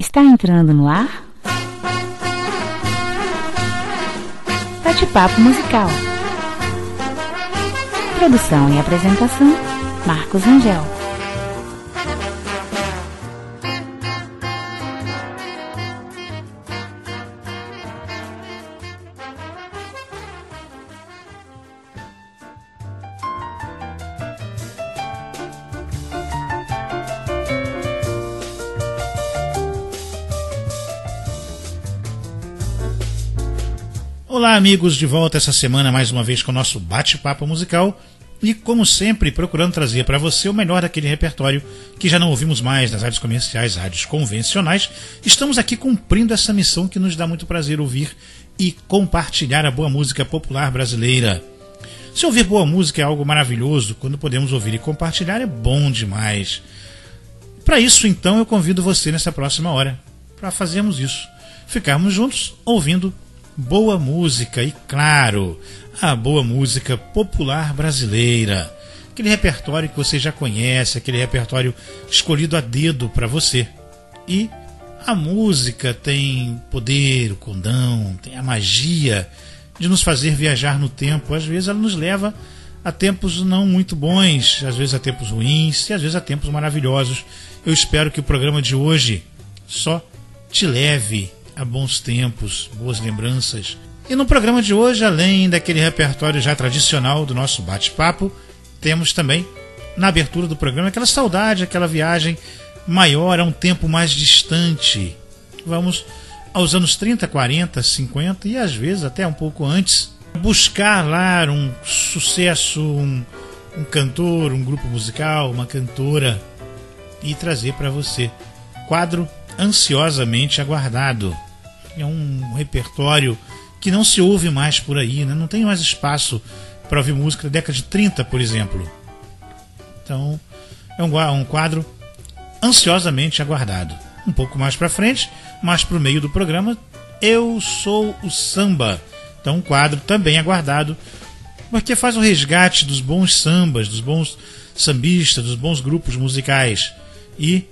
Está entrando no ar Bate-Papo Musical. Produção e apresentação, Marcos Angel. Olá amigos, de volta essa semana mais uma vez com o nosso Bate-Papo Musical e como sempre procurando trazer para você o melhor daquele repertório que já não ouvimos mais nas rádios comerciais, rádios convencionais. Estamos aqui cumprindo essa missão que nos dá muito prazer ouvir e compartilhar a boa música popular brasileira. Se ouvir boa música é algo maravilhoso, quando podemos ouvir e compartilhar é bom demais. Para isso então eu convido você nessa próxima hora para fazermos isso, ficarmos juntos ouvindo boa música e, claro, a boa música popular brasileira. Aquele repertório que você já conhece, aquele repertório escolhido a dedo para você. E a música tem poder, o condão, tem a magia de nos fazer viajar no tempo. Às vezes ela nos leva a tempos não muito bons, às vezes a tempos ruins e às vezes a tempos maravilhosos. Eu espero que o programa de hoje só te leve a bons tempos, boas lembranças. E no programa de hoje, além daquele repertório já tradicional do nosso bate-papo, temos também, na abertura do programa, aquela saudade, aquela viagem maior a um tempo mais distante. Vamos aos anos 30, 40, 50 e às vezes até um pouco antes, buscar lá um sucesso, um cantor, um grupo musical, uma cantora e trazer para você. Quadro ansiosamente aguardado. É um repertório que não se ouve mais por aí, né? Não tem mais espaço para ouvir música da década de 30, por exemplo. Então, é um quadro ansiosamente aguardado. Um pouco mais para frente, mais para o meio do programa, Eu Sou o Samba. Então, um quadro também aguardado, porque faz o resgate dos bons sambas, dos bons sambistas, dos bons grupos musicais. E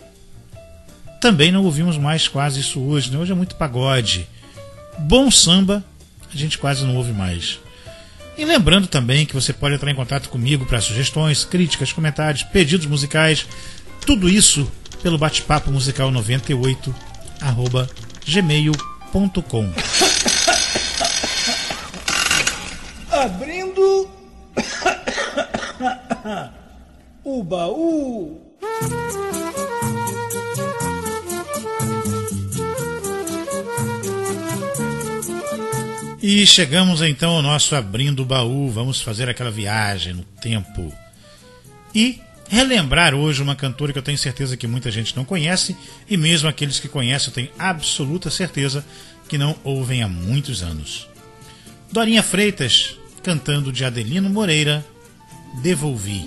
também não ouvimos mais quase isso hoje, né? Hoje é muito pagode. Bom samba, a gente quase não ouve mais. E lembrando também que você pode entrar em contato comigo para sugestões, críticas, comentários, pedidos musicais, tudo isso pelo bate-papo musical 98@gmail.com. Abrindo o baú. E chegamos então ao nosso Abrindo o Baú. Vamos fazer aquela viagem no tempo e relembrar hoje uma cantora que eu tenho certeza que muita gente não conhece, e mesmo aqueles que conhecem eu tenho absoluta certeza que não ouvem há muitos anos. Dorinha Freitas cantando de Adelino Moreira, Devolvi.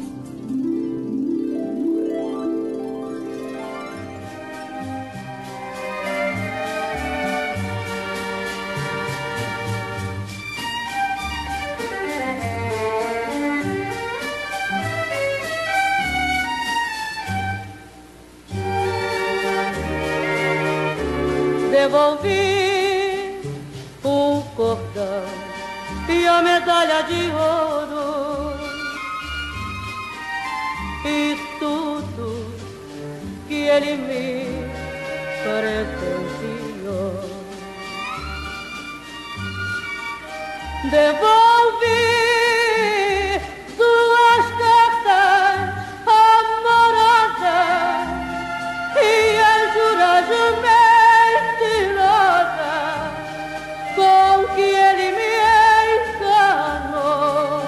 Devolvi o cordão e a medalha de ouro e tudo que ele me presenteou. Devolvi suas cartas amorosas e as juras com que ele me enganou.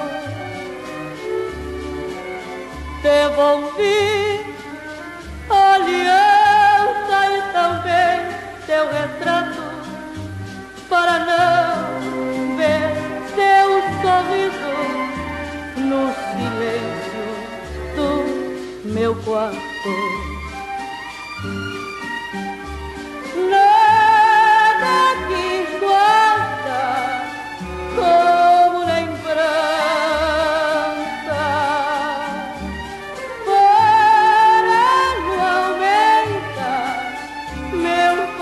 Devolvi a aliança e também teu retrato para não ver teu sorriso no silêncio do meu quarto. Como lembrança, para não aumentar meu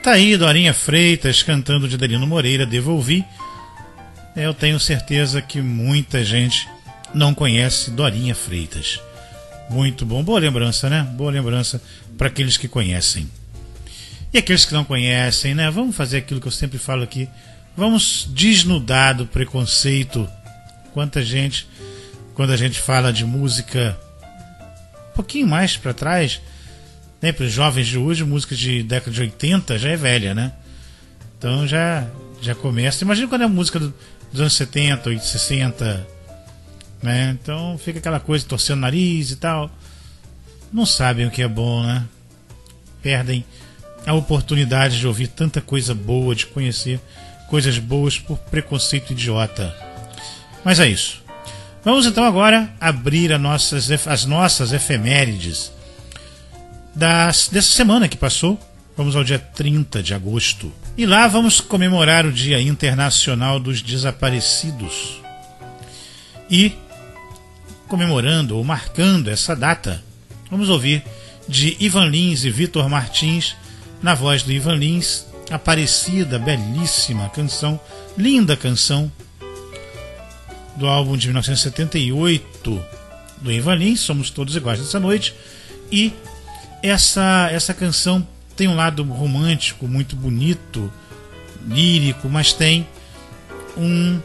Tá aí Dorinha Freitas cantando de Adelino Moreira, Devolvi. Eu tenho certeza que muita gente não conhece Dorinha Freitas. Muito bom, boa lembrança, né? Boa lembrança para aqueles que conhecem. E aqueles que não conhecem, né? Vamos fazer aquilo que eu sempre falo aqui. Vamos desnudar do preconceito. Quanta gente, quando a gente fala de música um pouquinho mais para trás, né, para os jovens de hoje, música de década de 80 já é velha, né? Então já começa. Imagina quando é música dos anos 70, 80, 60, né? Então fica aquela coisa torcendo o nariz e tal. Não sabem o que é bom, né? Perdem a oportunidade de ouvir tanta coisa boa, de conhecer coisas boas por preconceito idiota. Mas é isso. Vamos então agora abrir as nossas efemérides dessa semana que passou. Vamos ao dia 30 de agosto. E lá vamos comemorar o Dia Internacional dos Desaparecidos. E, comemorando ou marcando essa data, vamos ouvir de Ivan Lins e Vitor Martins, na voz do Ivan Lins, Aparecida, belíssima canção, linda canção, do álbum de 1978 do Ivan Lins, Somos Todos Iguais Nessa Noite. E essa canção tem um lado romântico muito bonito, lírico, mas tem um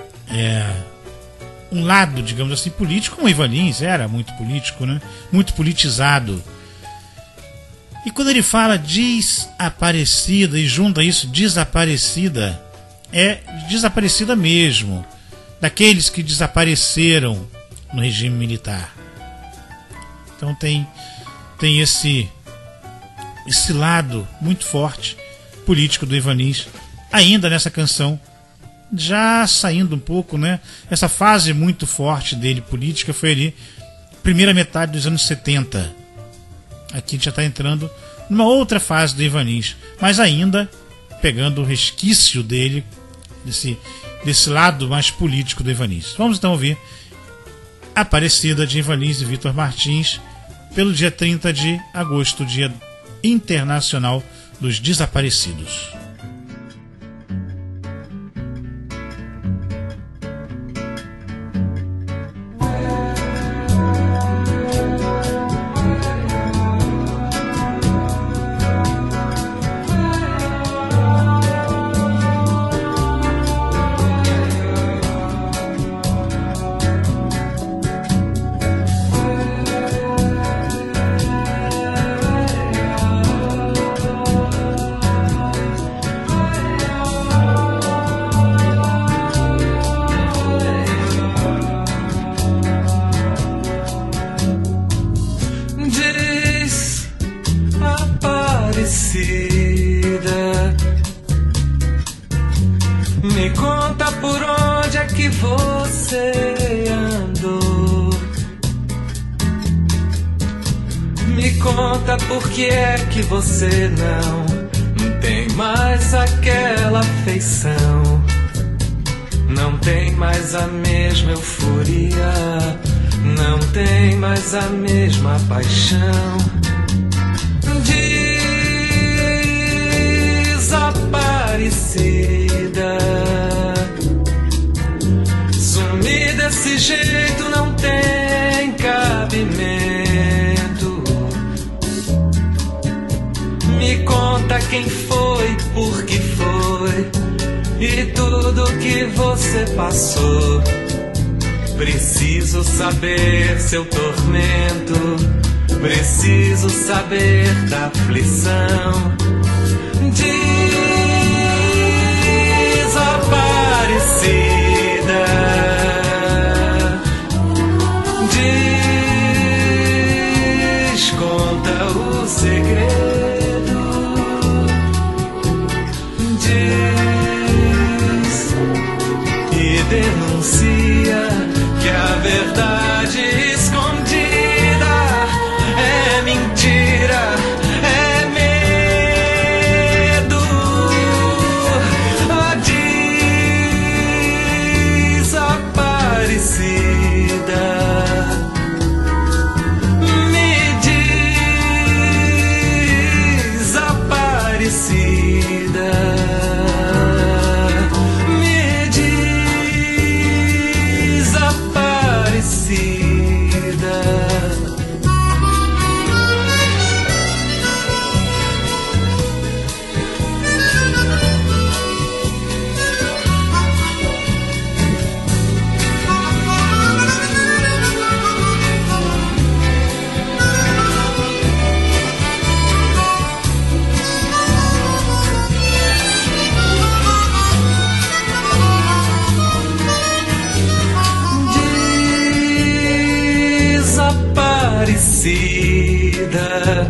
lado, digamos assim, político, como o Ivan Lins era muito político, né? Muito politizado. E quando ele fala desaparecida e junta isso, desaparecida, é desaparecida mesmo, daqueles que desapareceram no regime militar. Então tem esse lado muito forte político do Ivan Lins, ainda nessa canção, já saindo um pouco, né? Essa fase muito forte dele política foi ali, primeira metade dos anos 70. Aqui já está entrando numa outra fase do Ivan Lins, mas ainda pegando o resquício dele, desse lado mais político do Ivan Lins. Vamos então ouvir Aparecida, de Ivan Lins e Vitor Martins, pelo dia 30 de agosto, Dia Internacional dos Desaparecidos. Me conta por onde é que você andou. Me conta por que é que você não tem mais aquela feição. Não tem mais a mesma euforia, não tem mais a mesma paixão. Desaparecida, sumir desse jeito não tem cabimento. Me conta quem foi, por que foi e tudo que você passou. Preciso saber seu tormento, preciso saber da aflição. Desaparecida, diz, conta o segredo, diz e denuncia que a verdade escondida é mentira, é mentira. esquecida.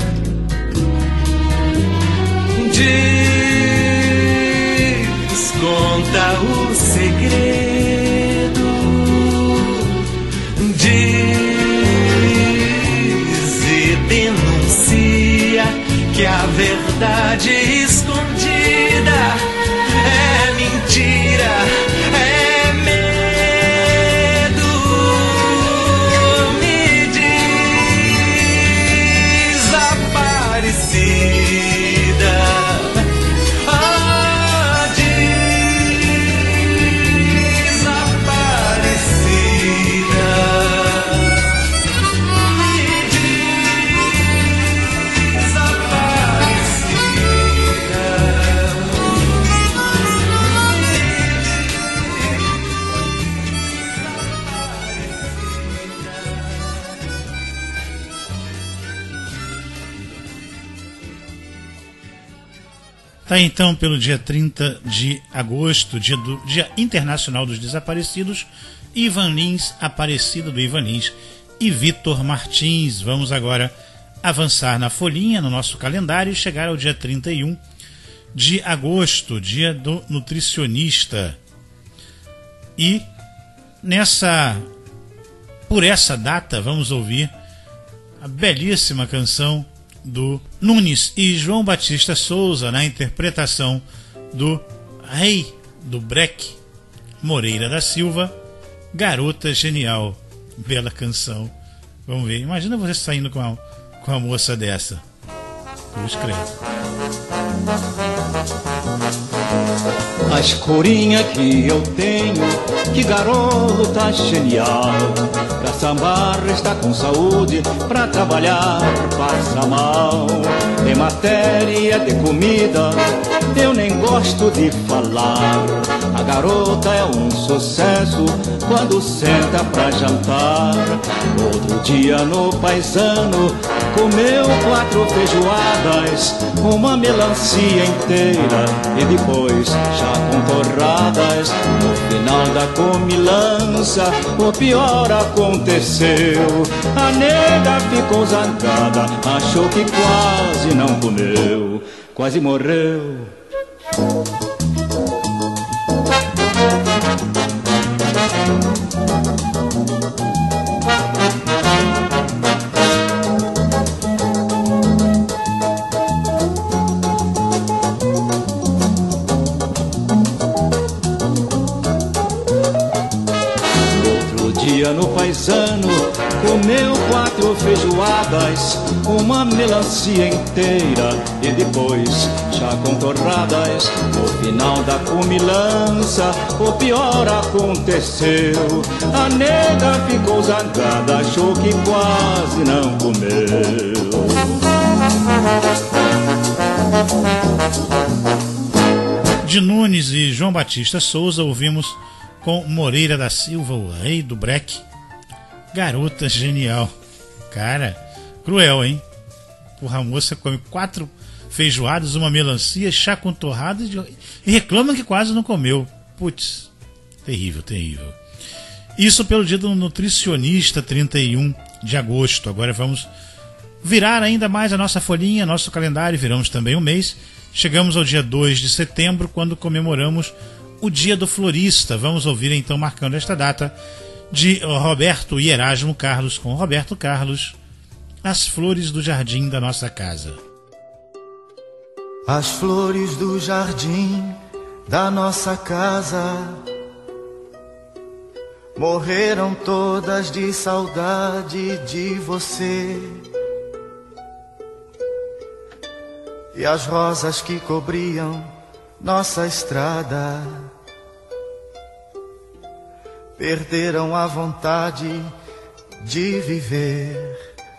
Diz, conta o segredo. Diz e denuncia que a verdade escondida é mentira, é medo. Me diz, Aparecida, ah, diz, Aparecida, me diz, Aparecida. Tá então pelo dia 30 de agosto, Dia Internacional dos Desaparecidos, Ivan Lins, Aparecida do Ivan Lins e Vitor Martins. Vamos agora avançar na folhinha, no nosso calendário, e chegar ao dia 31 de agosto, Dia do Nutricionista. E por essa data, vamos ouvir a belíssima canção do Nunes e João Batista Souza, na interpretação do Rei do Breck, Moreira da Silva, Garota Genial. Bela canção. Vamos ver. Imagina você saindo com a moça dessa. Cruz credo. A escurinha que eu tenho, que garota genial. Pra sambar está com saúde, pra trabalhar passa mal. Em matéria de comida, eu nem gosto de falar. A garota é um sucesso quando senta pra jantar. Outro dia no Paisano, comeu 4 feijoadas, uma melancia inteira e depois já com torradas. No final da comilança, o pior aconteceu. A nega ficou zangada, achou que quase não comeu, quase morreu. No Paisano, comeu 4 feijoadas, uma melancia inteira e depois já com torradas. No final da comilança, o pior aconteceu. A nega ficou zangada, achou que quase não comeu. De Nunes e João Batista Souza, ouvimos com Moreira da Silva, o Rei do Breck, Garota Genial. Cara, cruel, hein? Porra, a moça come 4 feijoadas, uma melancia, chá com torradas e reclama que quase não comeu. Putz, terrível, terrível. Isso pelo Dia do Nutricionista, 31 de agosto. Agora vamos virar ainda mais a nossa folhinha, nosso calendário, viramos também um mês. Chegamos ao dia 2 de setembro, quando comemoramos o Dia do Florista. Vamos ouvir então, marcando esta data, de Roberto e Erasmo Carlos, com Roberto Carlos, As Flores do Jardim da Nossa Casa. As flores do jardim da nossa casa morreram todas de saudade de você. E as rosas que cobriam nossa estrada perderam a vontade de viver.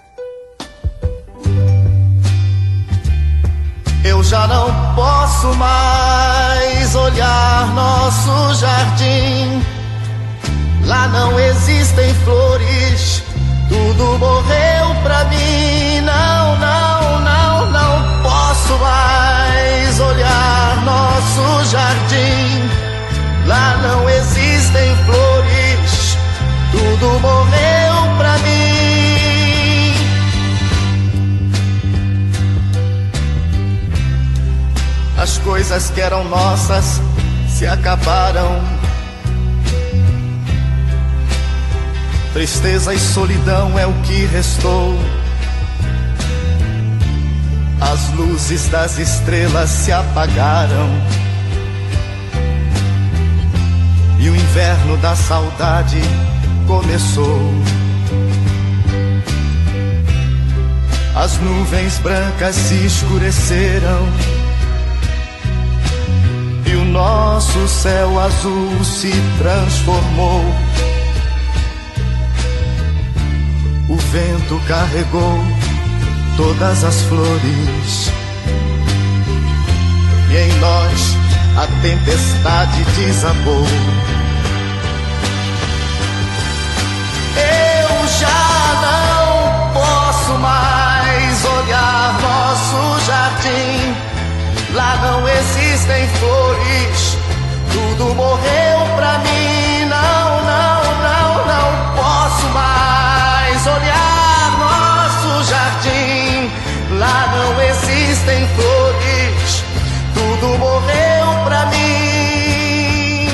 Eu já não posso mais olhar nosso jardim. Lá não existem flores, tudo morreu pra mim. Não, não, não, não posso mais olhar nosso jardim. Lá não existem flores, tudo morreu pra mim. As coisas que eram nossas se acabaram. Tristeza e solidão é o que restou. As luzes das estrelas se apagaram. E o inverno da saudade começou. As nuvens brancas se escureceram e o nosso céu azul se transformou. O vento carregou todas as flores e em nós a tempestade desabou. Eu já não posso mais olhar nosso jardim. Lá não existem flores, tudo morreu pra mim. Não, não, não, não posso mais olhar nosso jardim. Lá não existem flores, tudo morreu pra mim.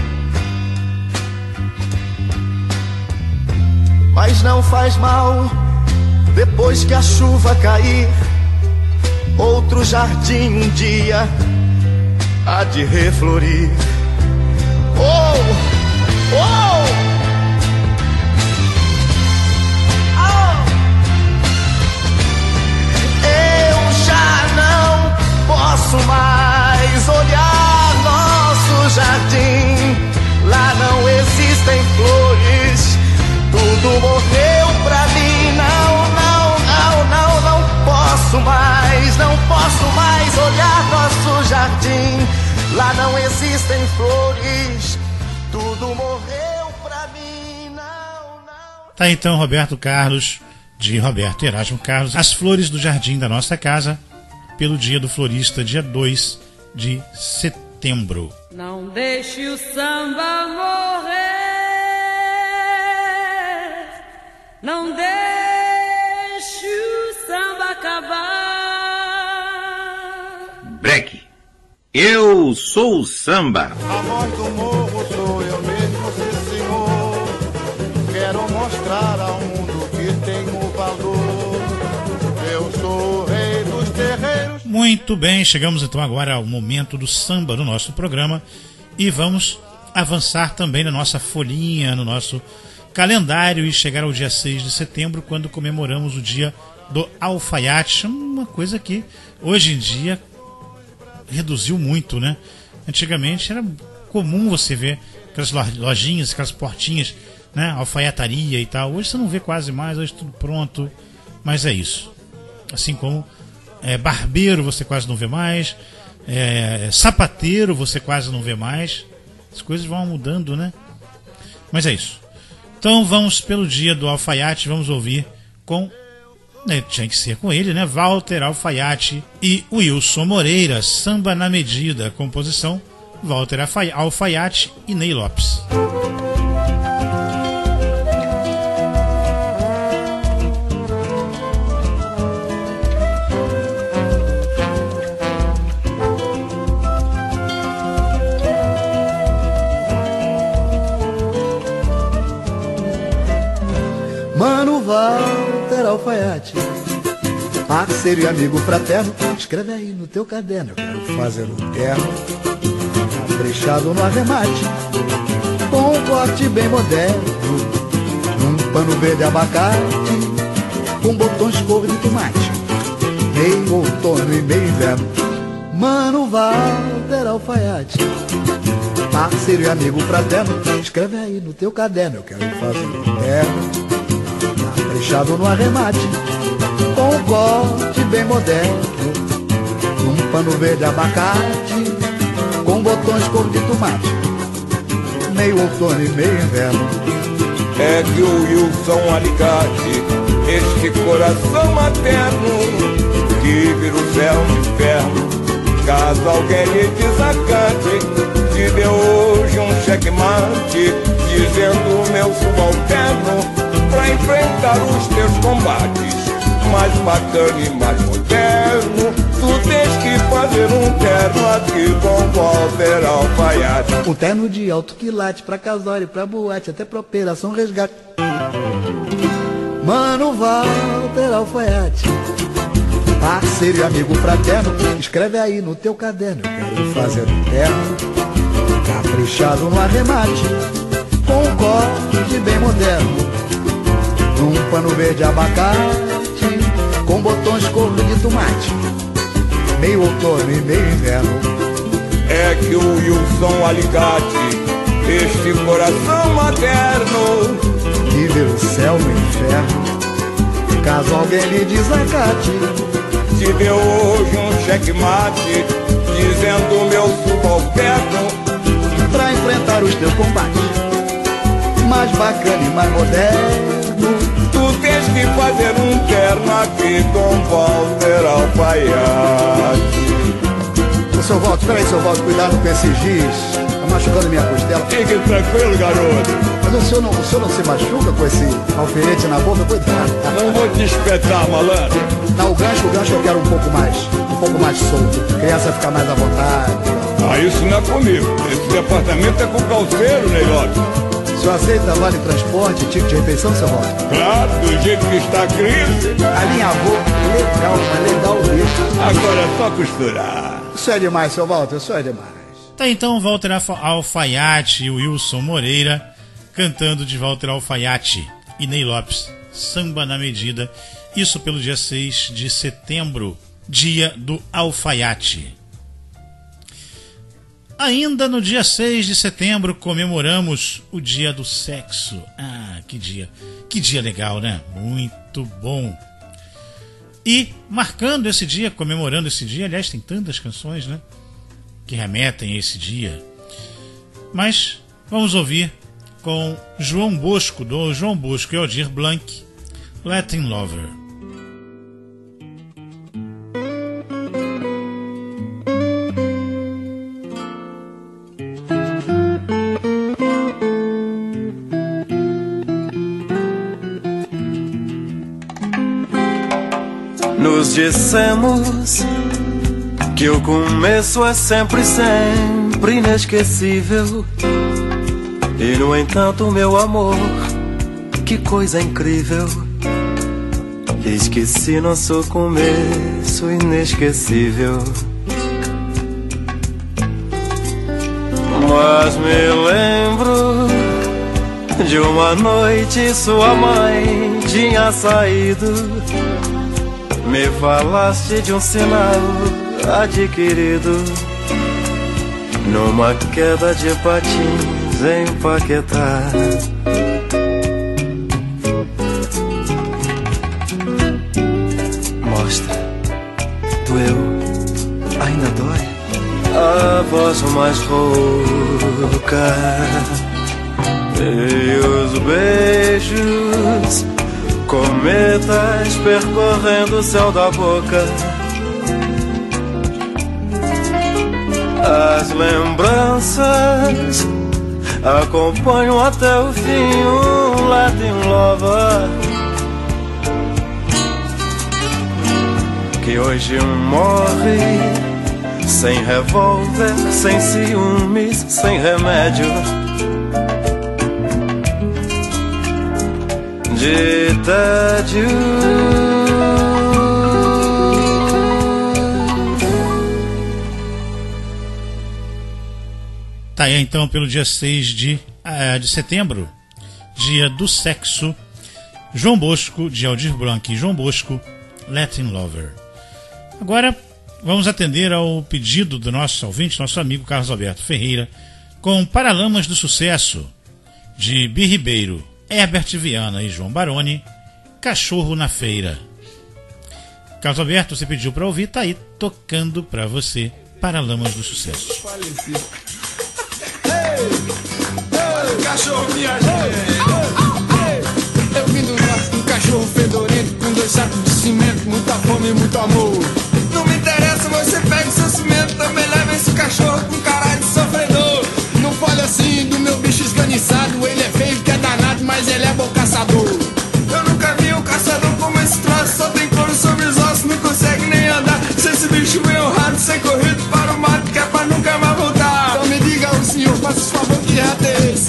Mas não faz mal, depois que a chuva cair, outro jardim um dia há de reflorir. Oh, oh, oh. Eu já não posso mais olhar nosso jardim. Lá não existem flores, tudo morreu pra mim. Não, não, não, não, não posso mais, não posso mais olhar nosso jardim. Lá não existem flores, tudo morreu pra mim. Não, não. Tá então Roberto Carlos, de Roberto Erasmo Carlos, As Flores do Jardim da Nossa Casa, pelo Dia do Florista, dia 2 de setembro. Não deixe o samba morrer, não deixe o samba acabar. Breque, eu sou o samba. A voz do morro sou eu mesmo, sim senhor. Quero mostrar ao mundo que tenho valor. Eu sou o rei dos terreiros. Muito bem, chegamos então agora ao momento do samba no nosso programa e vamos avançar também na nossa folhinha, no nosso calendário e chegar ao dia 6 de setembro, quando comemoramos o dia do alfaiate, uma coisa que hoje em dia reduziu muito, né? Antigamente era comum você ver aquelas lojinhas, aquelas portinhas, né? Alfaiataria e tal. Hoje você não vê quase mais, hoje tudo pronto, mas é isso. Assim como barbeiro você quase não vê mais, sapateiro você quase não vê mais. As coisas vão mudando, né? Mas é isso. Então vamos pelo dia do alfaiate, vamos ouvir com... tinha que ser com ele, né? Walter Alfaiate e Wilson Moreira, Samba na Medida, composição Walter Alfaiate e Ney Lopes. Mano Walter Alfaiate, parceiro e amigo fraterno, escreve aí no teu caderno. Eu quero fazer um terno caprichado no arremate, com um corte bem moderno, num pano verde abacate, com botões cor de tomate, meio outono e meio inverno. Mano Walter Alfaiate, parceiro e amigo fraterno, escreve aí no teu caderno. Eu quero fazer um terno caprichado no arremate, com um corte bem moderno, num pano verde abacate, com botões cor de tomate, meio outono e meio inverno. É que o Wilson Alicate, este coração materno, que vira o céu no inferno, caso alguém lhe desacate, te deu hoje um checkmate, dizendo meu subalterno, pra enfrentar os teus combates, mais bacana e mais moderno, tu tens que fazer um terno aqui com Walter Alfaiate. Um terno de alto quilate, pra casório, pra boate, até pra operação resgate. Mano Walter Alfaiate, parceiro e amigo fraterno, escreve aí no teu caderno. Eu quero fazer um terno caprichado no arremate, com um corte bem moderno, num pano verde abacate, com botões cor de tomate, meio outono e meio inverno. É que o Wilson Alicate, este coração materno, que vê o céu no inferno, caso alguém lhe desacate, te deu hoje um checkmate, dizendo meu subalterno, pra enfrentar os teus combates, mais bacana e mais moderno. Tu tens que fazer um terno aqui com Walter Alfaiate. Ô, seu Walter, peraí, seu Walter, cuidado com esse giz, tá machucando minha costela. Fique tranquilo, garoto. Mas o senhor não se machuca com esse alfinete na boca? Cuidado. Não vou te espetar, malandro. Não, o gancho eu quero um pouco mais solto. A criança fica mais à vontade. Ah, isso não é comigo. Esse departamento é com o calceiro, Ney Lopes. O senhor aceita vale transporte, tipo de refeição, seu Walter? Claro, do jeito que está a crise. Alinhavou, legal, mas legal mesmo. Agora é só costurar. Isso é demais, seu Walter, isso é demais. Tá então Walter Alfaiate e Wilson Moreira cantando de Walter Alfaiate e Ney Lopes, Samba na Medida, isso pelo dia 6 de setembro, dia do alfaiate. Ainda no dia 6 de setembro comemoramos o dia do sexo. Ah, que dia legal, né? Muito bom. E marcando esse dia, comemorando esse dia, aliás, tem tantas canções, né, que remetem a esse dia. Mas vamos ouvir com João Bosco, do João Bosco e Aldir Blanc, Latin Lover. Nos dissemos que o começo é sempre inesquecível. E no entanto, meu amor, que coisa incrível, esqueci nosso começo inesquecível. Mas me lembro de uma noite sua mãe tinha saído. Me falaste de um sinal adquirido numa queda de patins em Paquetá. Mostra, doeu, ainda dói? A voz mais rouca e os beijos, cometas percorrendo o céu da boca. As lembranças acompanham até o fim um Latin Lover que hoje morre sem revólver, sem ciúmes, sem remédio, de tédio. Tá aí então pelo dia 6 de setembro, dia do sexo, João Bosco, de Aldir Blanc e João Bosco, Latin Lover. Agora vamos atender ao pedido do nosso ouvinte, nosso amigo Carlos Alberto Ferreira, com Paralamas do Sucesso, de Bi Ribeiro, Herbert Viana e João Baroni, Cachorro na Feira. Carlos Alberto, você pediu para ouvir, tá aí tocando para você Paralamas do Sucesso. Cachorro, minha gente. Eu vim do norte, um cachorro fedorento, com 2 sacos de cimento, muita fome e muito amor. Não me interessa, você pega o seu cimento, também leva esse cachorro com cara de sofredor. Não fale assim do meu bicho esganiçado, ele é feio que é danado, mas ele é bom caçador. Eu nunca vi um caçador como esse troço, só tem couro sobre os ossos, não consegue nem andar. Se esse bicho vem honrado, sem correr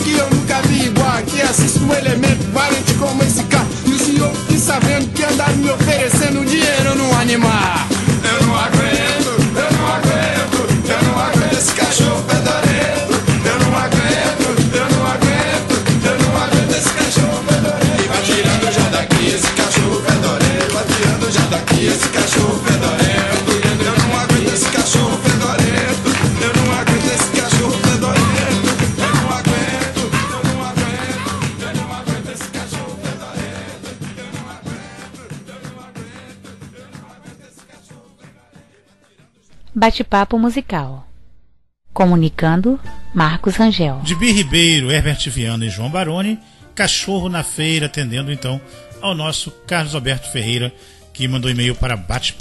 que eu nunca vi igual. Aqui assisto um elemento valente como esse carro. E o senhor fique sabendo que andaram me oferecendo dinheiro num animal. Eu não aguento, eu não aguento, eu não aguento esse cachorro fedorento. Eu não aguento, eu não aguento, eu não aguento esse cachorro fedorento. E vai tirando já daqui esse cachorro fedorento. Vai tirando já daqui esse cachorro fedorento. Eu não aguento esse cachorro fedorento. Eu não aguento esse cachorro fedorento. Eu não aguento, eu não aguento, eu não aguento esse cachorro fedorento. Eu não aguento, eu não aguento, eu não aguento esse cachorro fedorento. Bate-papo musical. Comunicando, Marcos Rangel. De Bi Ribeiro, Herbert Viana e João Baroni, Cachorro na Feira, atendendo então ao nosso Carlos Alberto Ferreira, que mandou e-mail para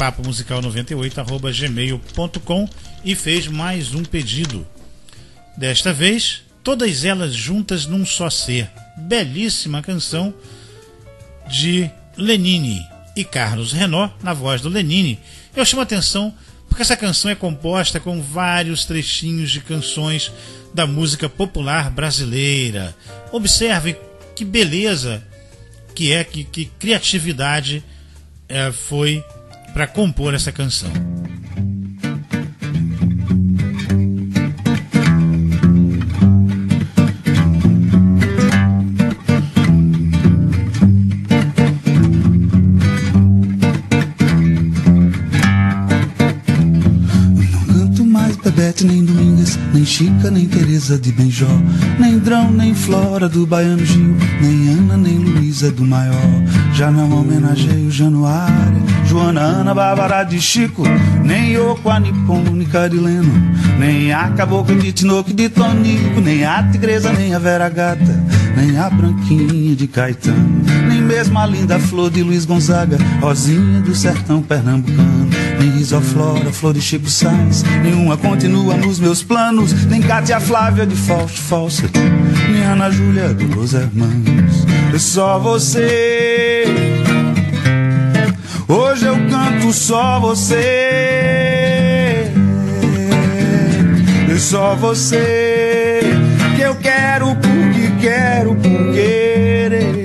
batepapomusical98@gmail.com e fez mais um pedido. Desta vez, Todas Elas Juntas Num Só Ser. Belíssima canção de Lenine e Carlos Renaud, na voz do Lenine. Eu chamo a atenção porque essa canção é composta com vários trechinhos de canções da música popular brasileira. Observe que beleza que criatividade foi para compor essa canção. Bebete, nem Domingas, nem Chica, nem Teresa de Benjó, nem Drão, nem Flora do Baiano Gil, nem Ana, nem Luísa do Maior. Já não homenageio Januária, Joana, Ana, Bárbara de Chico, nem Yoko, a nipônica de Leno, nem a Cabocla de Tinoco de Tonico, nem a Tigresa, nem a Vera Gata, nem a Branquinha de Caetano, nem mesmo a linda Flor de Luiz Gonzaga, Rosinha do sertão pernambucano, nem Risoflora, Flor de Chico Sainz, nenhuma continua nos meus planos, nem Cátia Flávia de Fausto Falsa, nem Ana Júlia de Los Hermanos. É só você, hoje eu canto só você, é só você que eu quero porque quero por querer.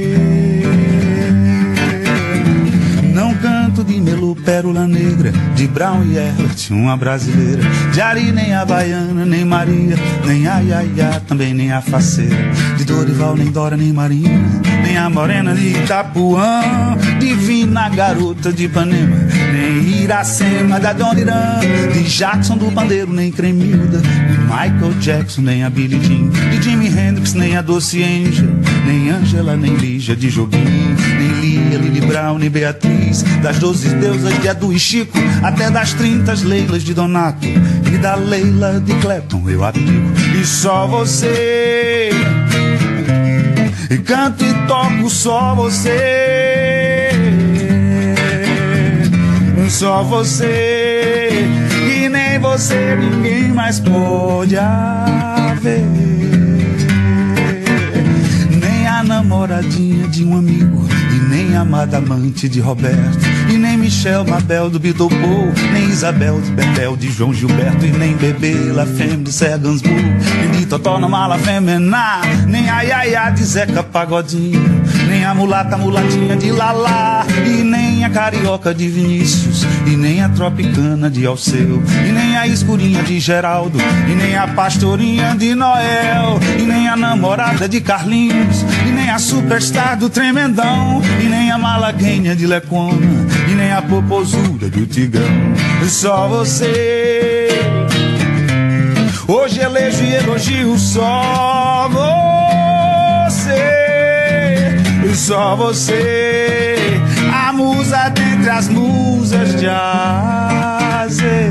Não canto de Melu, Pérola Negra, de Brown e Herbert, uma brasileira, de Ari, nem a Baiana, nem Maria, nem a Iaiá, também nem a Faceira, de Dorival, nem Dora, nem Marina, nem a Morena de Itapuã, divina garota de Ipanema, nem Iracema da Dona Irã, de Jackson do Pandeiro, nem Cremilda, de Michael Jackson, nem a Billie Jean, de Jimi Hendrix, nem a Doce Angel, nem Angela, nem Lígia de Jobim, nem Lia, Lili Brown, nem Beatriz, das 12 deusas de Adu e Chico, até das 30 Leilas de Donato, e da Leila de Clapton eu abdico. E só você, e canto e toco só você, só você, e nem você ninguém mais pode haver. Nem a namoradinha de um amigo, e nem a amada amante de Roberto, e nem Michel Mabel do Beatle Paul, nem Isabel de Bebel de João Gilberto, e nem Bebê La Femme de Serra Gainsbourg, nem de Totó na Mala Femená, nem a Iaiá de Zeca Pagodinho, nem a mulata mulatinha de Lalá, e nem a carioca de Vinícius, e nem a tropicana de Alceu, e nem a escurinha de Geraldo, e nem a pastorinha de Noel, e nem a namorada de Carlinhos, e nem a superstar do Tremendão, e nem a malaguenha de Lecona, e nem a poposura do Tigrão. Só você, hoje elejo e elogio só você, só você, a musa dentre as musas de Azer,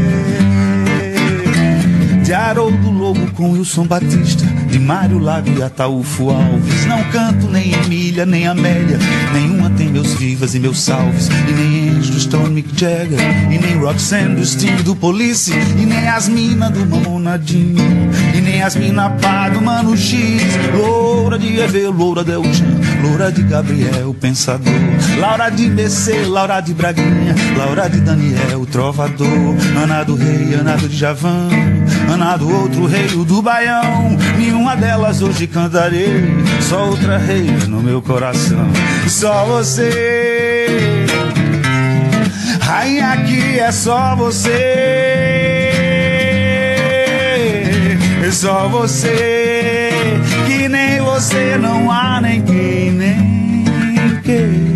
de Haroldo Lobo com Wilson Batista, de Mário Lago e Ataúfo Alves. Não canto nem Emília, nem Amélia, nenhuma tem meus vivas e meus salves, e nem Anjo do Stone Mick Jagger, e nem Roxanne do Sting do Police, e nem as mina do Mamonadinho, e nem as mina pá do Mano X, Loura de Eve, Loura Del Chan, Loura de Gabriel Pensador, Laura de BC, Laura de Braguinha, Laura de Daniel Trovador, Ana do Rei, Ana do Djavan, Enganado outro rei, o do Baião. Nenhuma delas hoje cantarei. Só outra reina no meu coração. Só você, rainha, aqui é só você. Só você, que nem você não há nem quem, nem quem.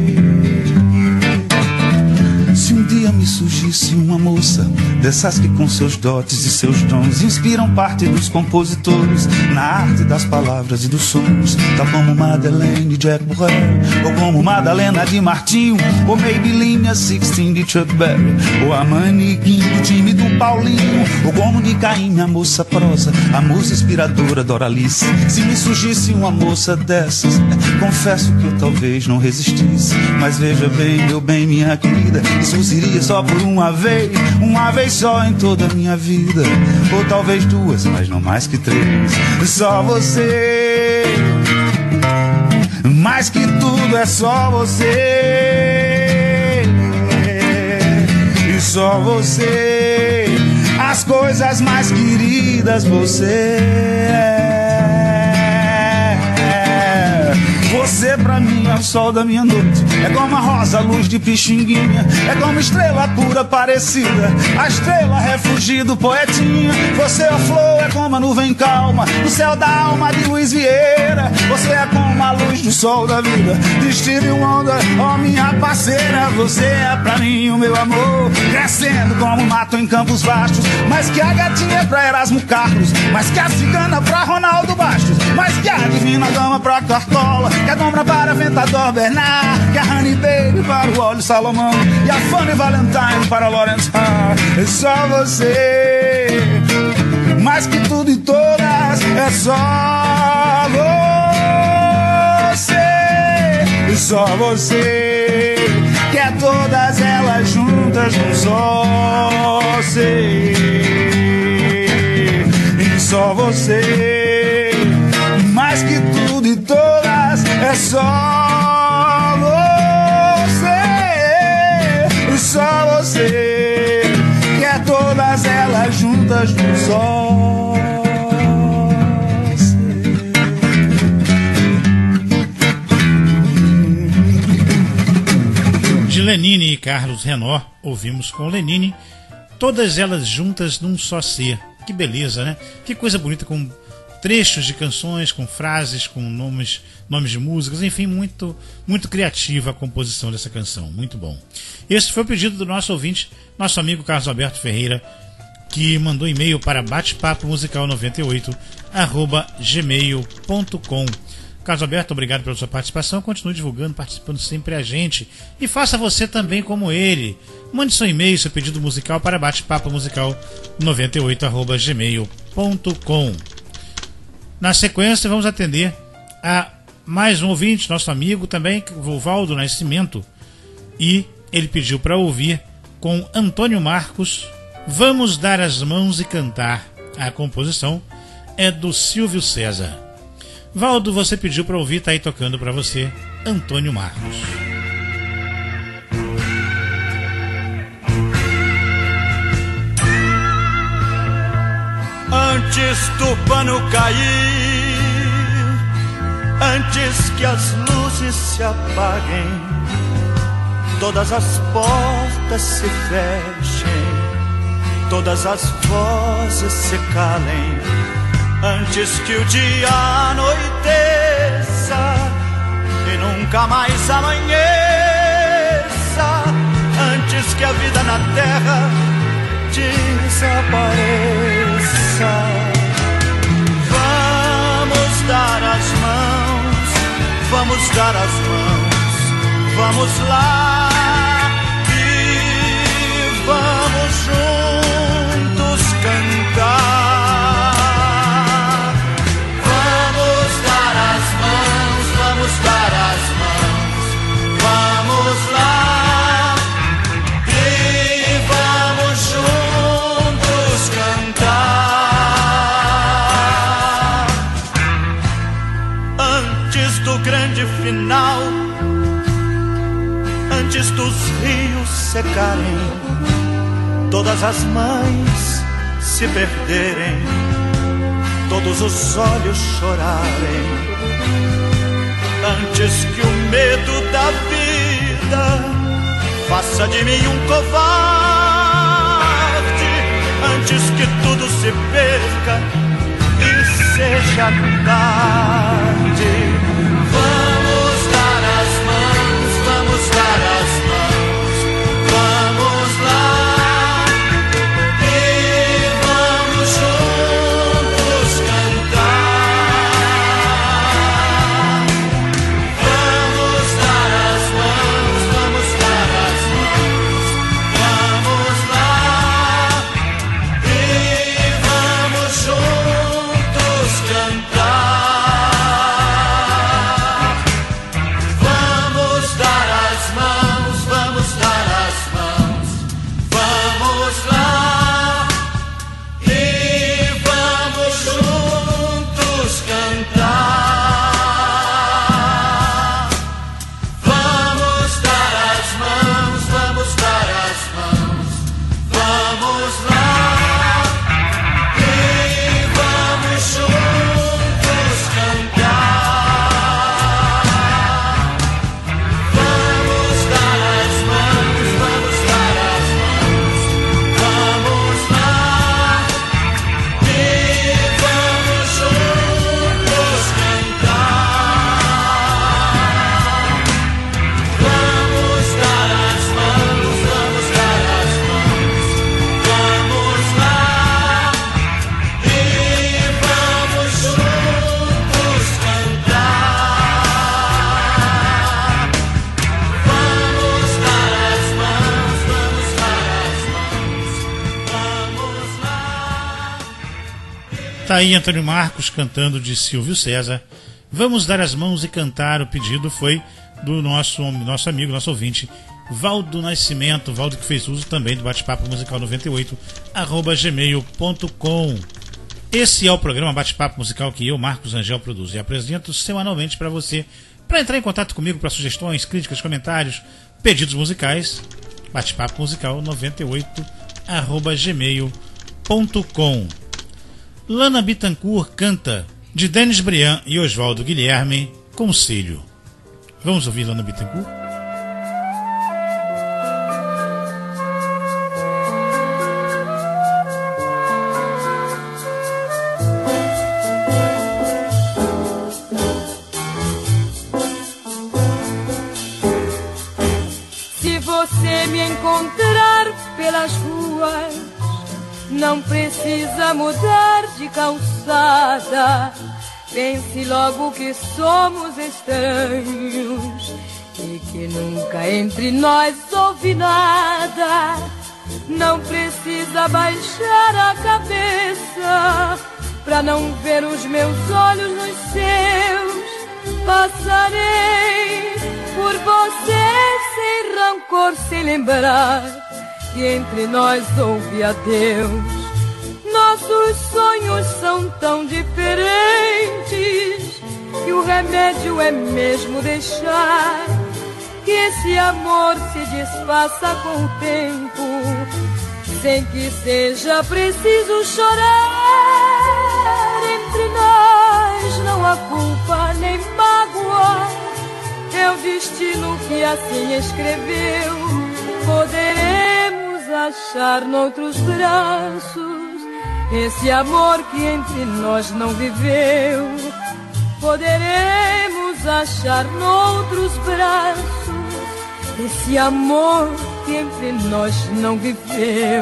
Se um dia me surgisse uma moça dessas que com seus dotes e seus dons inspiram parte dos compositores na arte das palavras e dos sons, tal como Madeleine de Jack Brel, ou como Madalena de Martinho, ou Maybelline, a Sixteen de Chuck Berry, ou a Manequim do time do Paulinho, ou como de Caim, a moça prosa, a musa inspiradora Doralice. Se me surgisse uma moça dessas, confesso que eu talvez não resistisse. Mas veja bem, meu bem, minha querida, isso seria só por uma vez só em toda a minha vida, ou talvez duas, mas não mais que três. Só você, mais que tudo é só você. E só você, as coisas mais queridas você é. Você pra mim é o sol da minha noite, é como a rosa, a luz de Pixinguinha, é como estrela pura parecida, a estrela refúgio do poetinha. Você é a flor, é como a nuvem calma no céu da alma de Luiz Vieira. Você é como a luz do sol da vida de Stevie Wonder, ó minha parceira. Você é pra mim o meu amor, crescendo como um mato em campos vastos, mais que a gatinha pra Erasmo Carlos, mais que a cigana pra Ronaldo Bastos, mais que a divina dama pra Cartola, que a Dombra para Ventador Bernard, que a Honey Baby para o Óleo Salomão, e a Fanny Valentine para Lawrence Hart. É só você, mais que tudo e todas, é só você. É só você, que é todas elas juntas num só ser. E só você, mais que tudo e todas, é só você. Só você, que é todas elas juntas num só ser. De Lenine e Carlos Renor, ouvimos com Lenine Todas Elas Juntas Num Só Ser. Que beleza, né? Que coisa bonita, com trechos de canções, com frases, com nomes de músicas, enfim, muito criativa a composição dessa canção, muito bom. Esse foi o pedido do nosso ouvinte, nosso amigo Carlos Alberto Ferreira, que mandou e-mail para batepapomusical98@gmail.com. Carlos Alberto, obrigado pela sua participação, continue divulgando, participando sempre a gente, e faça você também como ele. Mande seu e-mail, seu pedido musical para batepapomusical98@gmail.com. Na sequência, vamos atender a mais um ouvinte, nosso amigo também, o Valdo Nascimento, e ele pediu para ouvir com Antônio Marcos, Vamos Dar as Mãos e Cantar. A composição é do Silvio César. Valdo, você pediu para ouvir, tá aí tocando para você, Antônio Marcos. Antes do pano cair, antes que as luzes se apaguem, todas as portas se fechem, todas as vozes se calem, antes que o dia anoiteça e nunca mais amanheça, antes que a vida na terra desapareça. Vamos dar as mãos, vamos dar as mãos, vamos lá e vamos juntos cantar. Vamos dar as mãos, vamos dar as mãos, vamos lá e vamos juntos cantar. Antes do grande final, antes dos rios secarem, todas as mães se perderem, todos os olhos chorarem, antes que o medo da vida faça de mim um covarde, antes que tudo se perca e seja tarde. Vamos dar as mãos, vamos dar as mãos, vamos lá e vamos juntos cantar. Vamos dar as mãos, vamos dar as mãos, vamos lá e vamos juntos cantar. Vamos dar as mãos, vamos dar as mãos, vamos lá e vamos juntos cantar. Vamos dar as mãos, vamos dar as mãos, vamos lá e vamos juntos cantar. Vamos dar as mãos, vamos dar as mãos, vamos lá e vamos juntos cantar. Vamos dar as mãos, vamos dar as mãos, vamos lá e vamos juntos cantar. Vamos dar as mãos, vamos dar as mãos, vamos lá. Tá aí Antônio Marcos cantando de Silvio César. Vamos dar as mãos e cantar. O pedido foi do nosso amigo, nosso ouvinte, Valdo Nascimento. Valdo que fez uso também do Bate-Papo Musical 98, @gmail.com. Esse é o programa Bate-Papo Musical que eu, Marcos Angel, produzo e apresento semanalmente para você. Para entrar em contato comigo para sugestões, críticas, comentários, pedidos musicais, Bate-Papo Musical 98, @gmail.com. Lana Bittencourt canta de Denis Briand e Oswaldo Guilherme, Conselho. Vamos ouvir Lana Bittencourt? Se você me encontrar pelas ruas, não precisa mudar de calçada. Pense logo que somos estranhos e que nunca entre nós houve nada. Não precisa baixar a cabeça pra não ver os meus olhos nos seus. Passarei por você sem rancor, sem lembrar que entre nós houve adeus. Nossos sonhos são tão diferentes que o remédio é mesmo deixar que esse amor se desfaça com o tempo, sem que seja preciso chorar. Entre nós não há culpa nem mágoa, é o destino que assim escreveu. Poderemos achar noutros braços esse amor que entre nós não viveu. Poderemos achar noutros braços esse amor que entre nós não viveu.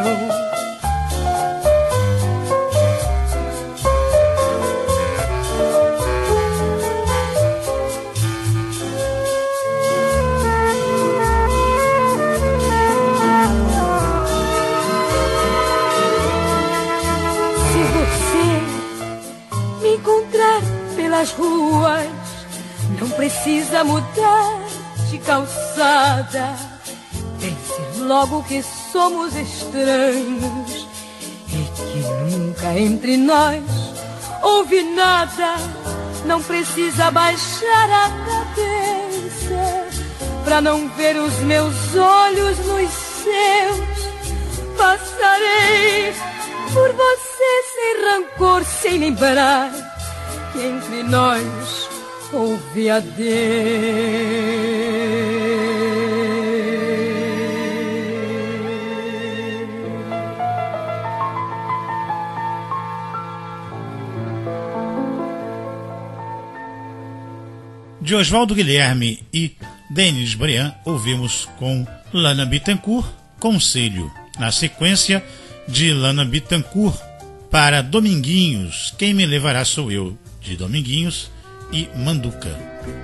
Pelas ruas, não precisa mudar de calçada. Pense logo que somos estranhos e que nunca entre nós houve nada. Não precisa baixar a cabeça pra não ver os meus olhos nos seus. Passarei por você sem lembrar que entre nós houve adeus. De Oswaldo Guilherme e Denis Briand, ouvimos com Lana Bittencourt, Conselho. Na sequência, de Lana Bittencourt para Dominguinhos, Quem Me Levará Sou Eu, de Dominguinhos e Manduca.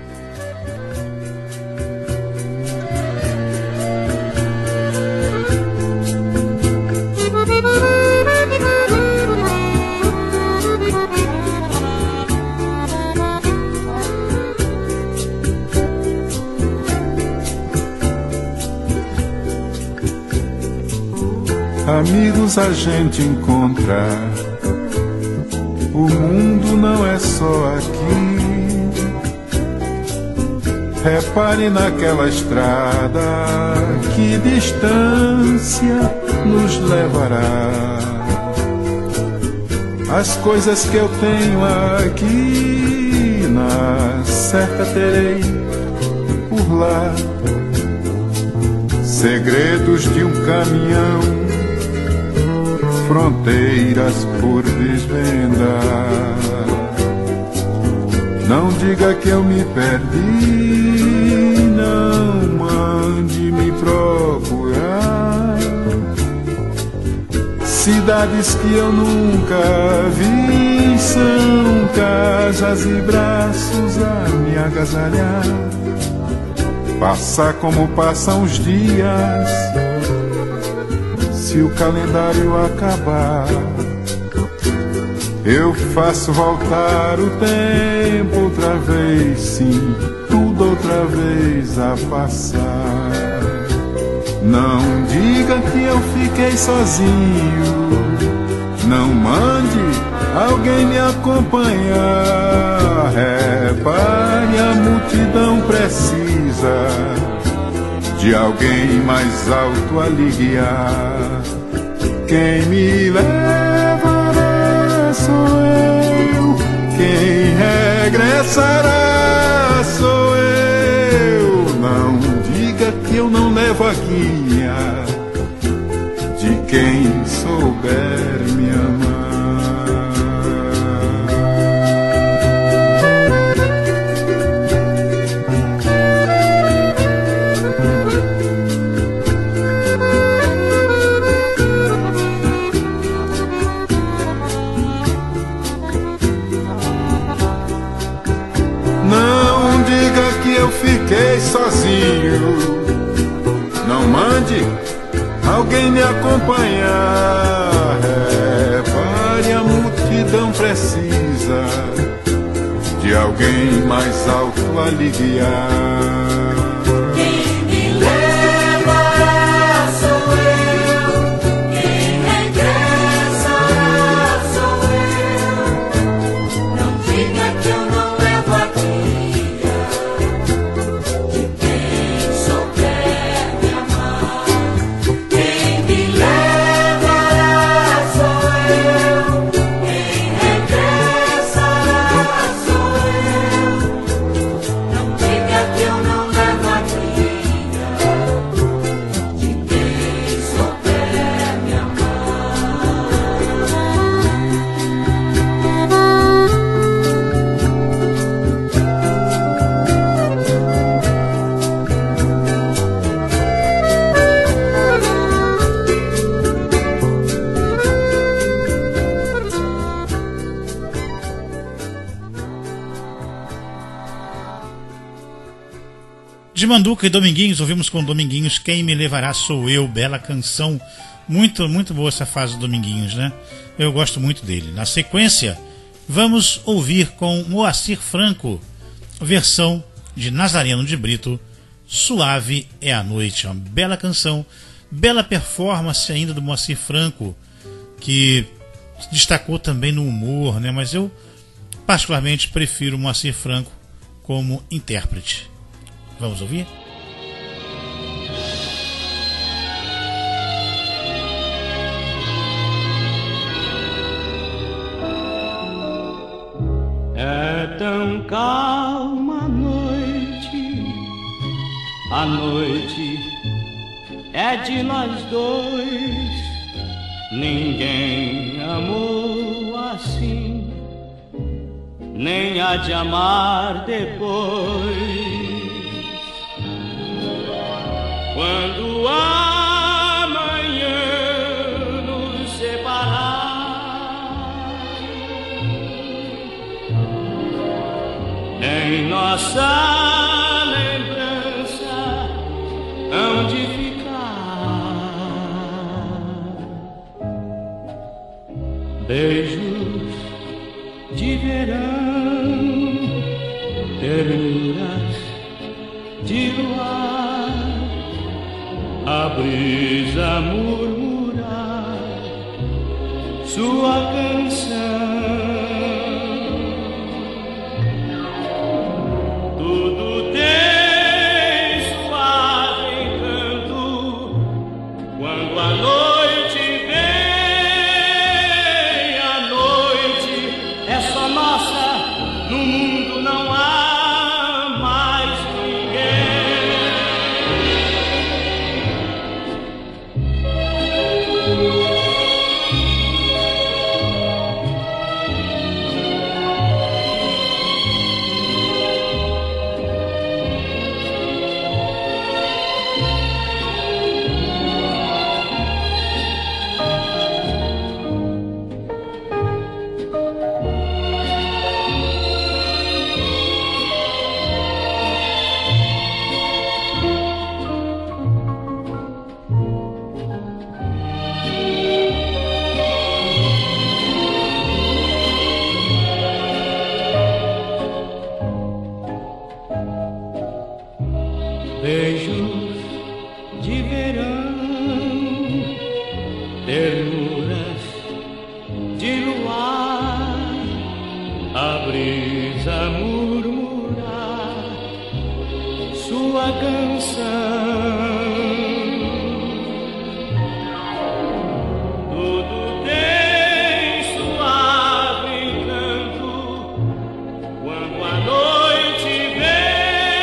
Amigos a gente encontra, o mundo não é só aqui. Repare naquela estrada, que distância nos levará. As coisas que eu tenho aqui, na certa terei por lá. Segredos de um caminhão, fronteiras por desvendar. Não diga que eu me perdi, não mande me procurar. Cidades que eu nunca vi são casas e braços a me agasalhar. Passar como passam os dias, se o calendário acabar, eu faço voltar o tempo outra vez, sim, tudo outra vez a passar. Não diga que eu fiquei sozinho, não mande alguém me acompanhar. Repare, a multidão precisa de alguém mais alto a lhe guiar. Quem me levará sou eu, quem regressará sou eu. Não diga que eu não levo a guia de quem souber me amar. Fiquei sozinho, não mande alguém me acompanhar. Repare, a multidão precisa de alguém mais alto a lhe guiar. Quem me levará sou eu, quem regressará sou eu. Não diga que eu não levo aqui De Manduca e Dominguinhos, ouvimos com Dominguinhos Quem Me Levará Sou Eu, bela canção, muito, muito boa essa fase do Dominguinhos, né? Eu gosto muito dele. Na sequência, vamos ouvir com Moacir Franco, versão de Nazareno de Brito, Suave é a Noite, uma bela canção, bela performance ainda do Moacir Franco, que se destacou também no humor, né? Mas eu particularmente prefiro o Moacir Franco como intérprete. Vamos ouvir? tão calma a noite é de nós dois, ninguém amou assim, nem há de amar depois. Quando amanhã nos separar, em nossa hão de ficar beijos de verão, ternuras de luar, a brisa murmurar sua canção. Tudo tem a noite vem, a noite é só nossa, no mundo não há mais beijos de verão, ternuras de luar, a brisa murmurar sua canção. Tudo tem suave encanto quando a noite vem.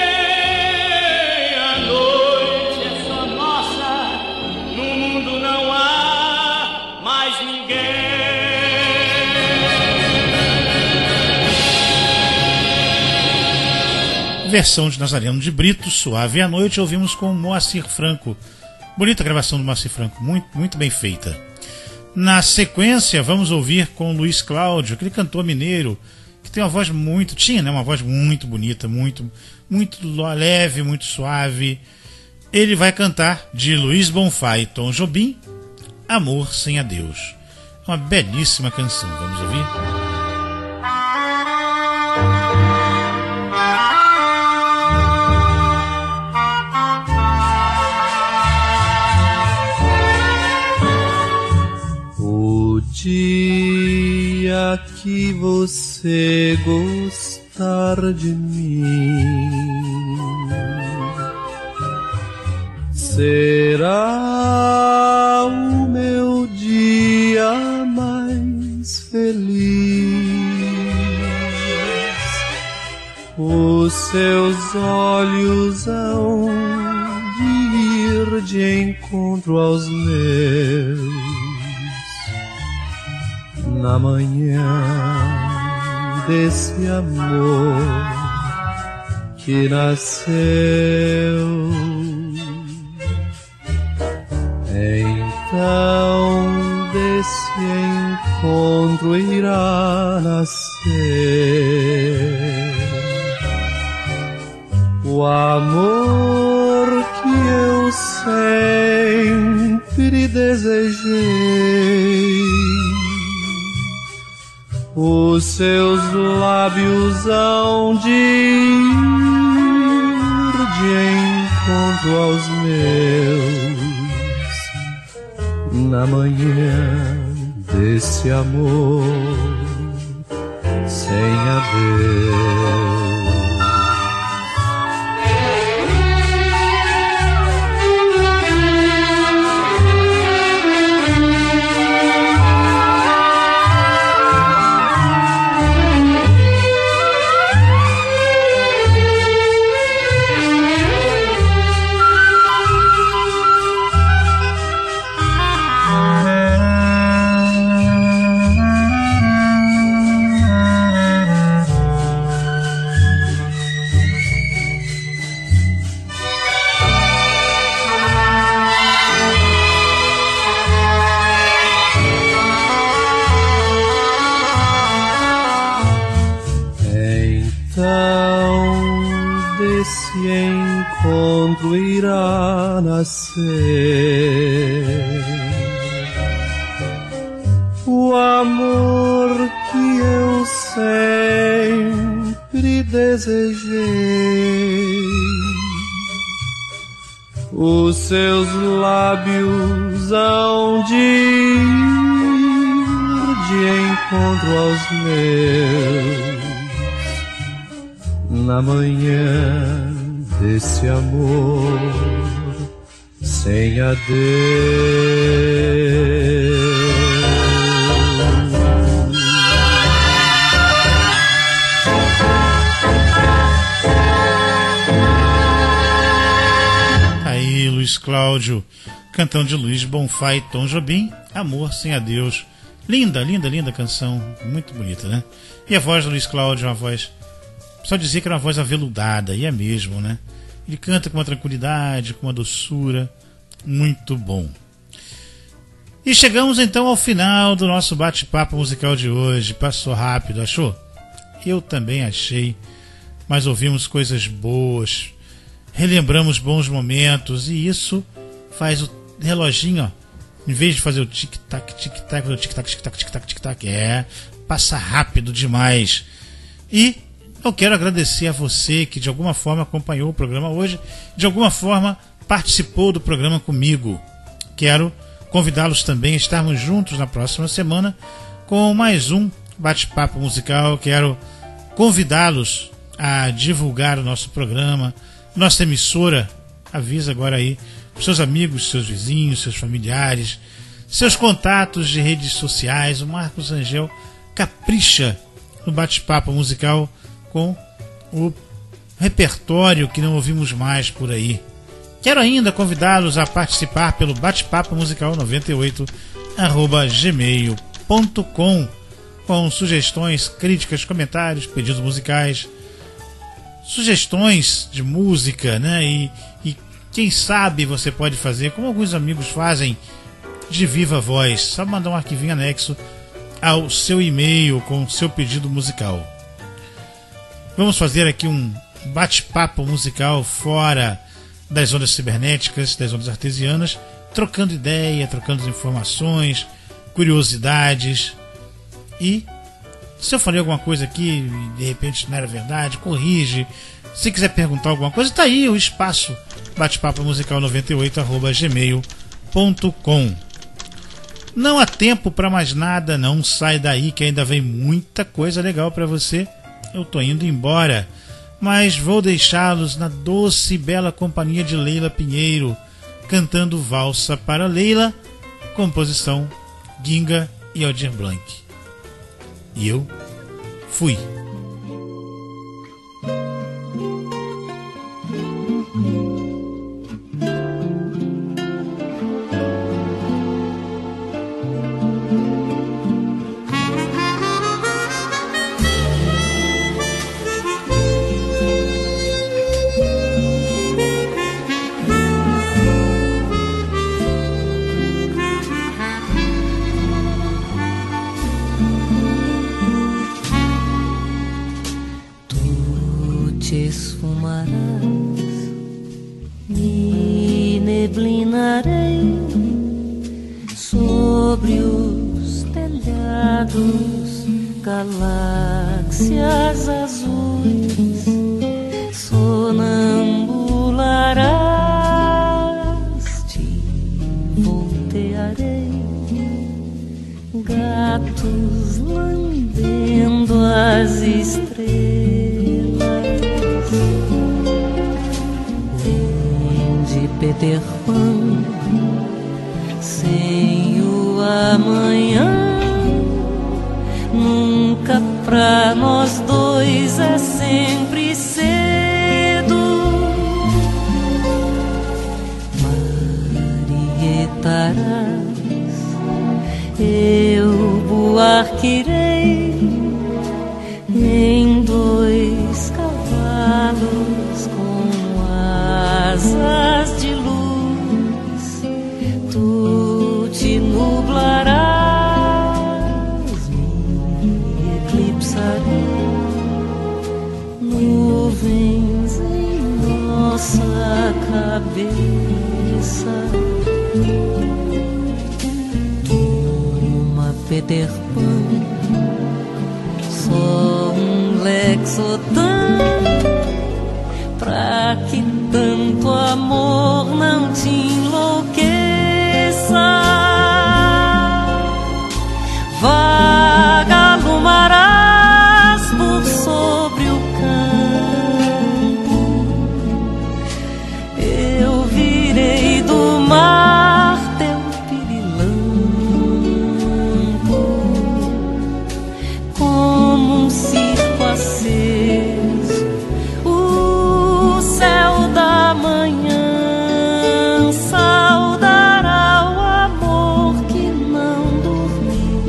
Versão de Nazareno de Brito, Suave à Noite, ouvimos com Moacir Franco. Bonita gravação do Moacir Franco, muito bem feita. Na sequência, vamos ouvir com Luiz Cláudio, aquele cantor mineiro, que tem uma voz uma voz muito bonita, muito leve, muito suave. Ele vai cantar de Luiz Bonfá e Tom Jobim, Amor Sem Adeus. Uma belíssima canção, vamos ouvir? O dia que você gostar de mim será o meu dia mais feliz. Os seus olhos hão de ir de encontro aos meus na manhã desse amor que nasceu. Então desse encontro irá nascer o amor que eu sempre desejei. Os seus lábios hão de ir de encontro aos meus na manhã desse amor sem adeus. esse encontro irá nascer. O amor que eu sempre desejei, os seus lábios hão de ir de encontro aos meus, na manhã desse amor sem adeus. Luiz Cláudio, cantão de Luiz Bonfá e Tom Jobim, Amor Sem Adeus. Linda, linda, linda canção, muito bonita, né? E a voz do Luiz Cláudio é uma voz, só dizer que era uma voz aveludada, e é mesmo, né? Ele canta com uma tranquilidade, com uma doçura, muito bom. E chegamos então ao final do nosso bate-papo musical de hoje. Passou rápido, achou? Eu também achei, mas ouvimos coisas boas, relembramos bons momentos, e isso faz o reloginho, ó, em vez de fazer o tic-tac, tic-tac, fazer o tic-tac, tic-tac, tic-tac, tic-tac, passa rápido demais. E eu quero agradecer a você que de alguma forma acompanhou o programa hoje, de alguma forma participou do programa comigo. Quero convidá-los também a estarmos juntos na próxima semana com mais um bate-papo musical. Quero convidá-los a divulgar o nosso programa. Nossa emissora, avisa agora aí os seus amigos, seus vizinhos, seus familiares, seus contatos de redes sociais. O Marcos Rangel capricha no bate-papo musical com o repertório que não ouvimos mais por aí. Quero ainda convidá-los a participar pelo bate-papo musical 98@gmail.com com sugestões, críticas, comentários, pedidos musicais, sugestões de música, né? E quem sabe você pode fazer, como alguns amigos fazem, de viva voz. Só mandar um arquivinho anexo ao seu e-mail com o seu pedido musical. Vamos fazer aqui um bate-papo musical fora das ondas cibernéticas, das ondas artesianas, trocando ideia, trocando informações, curiosidades. E se eu falei alguma coisa aqui e de repente não era verdade, corrige. Se quiser perguntar alguma coisa, tá aí o espaço bate-papo musical 98@gmail.com. Não há tempo para mais nada, não sai daí que ainda vem muita coisa legal para você. Eu tô indo embora, mas vou deixá-los na doce e bela companhia de Leila Pinheiro, cantando Valsa para Leila, composição Ginga e Aldir Blanc. E eu fui. Neblinarei sobre os telhados, galáxias azuis, sonambularás, te voltearei, gatos lambendo as estrelas. Peter Pan, sem o amanhã, nunca pra nós dois é sempre cedo. Marietarás, eu Buarquirei em dois cavalos com asas de luz, tu te nublarás, me eclipsarei, nuvens em Peter Pan, só um Lexotan, pra que tanto amor não te enlouqueça. Vagalumarás por sobre o campo, eu virei do mar teu pirilampo, como um circo aceso, o céu da manhã saudará o amor que não dormiu.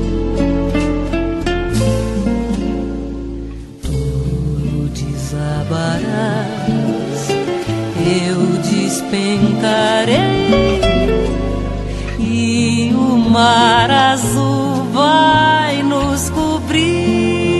Tu desabarás, eu despencarei, e o mar azul vai nos cobrir.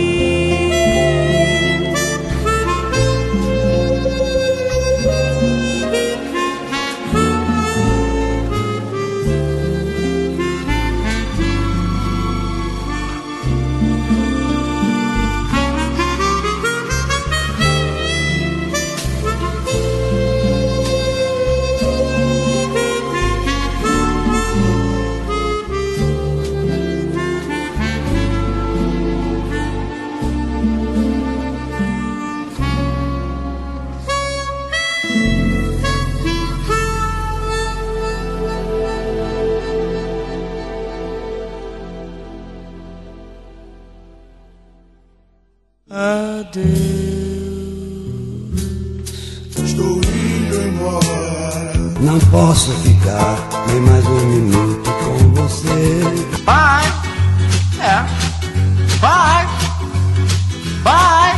Estou indo embora. Não posso ficar nem mais um minuto com você. Bye. É. Bye. Bye.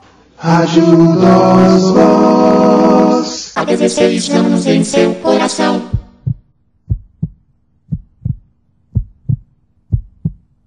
Ajuda-os. Há 16 anos em seu coração.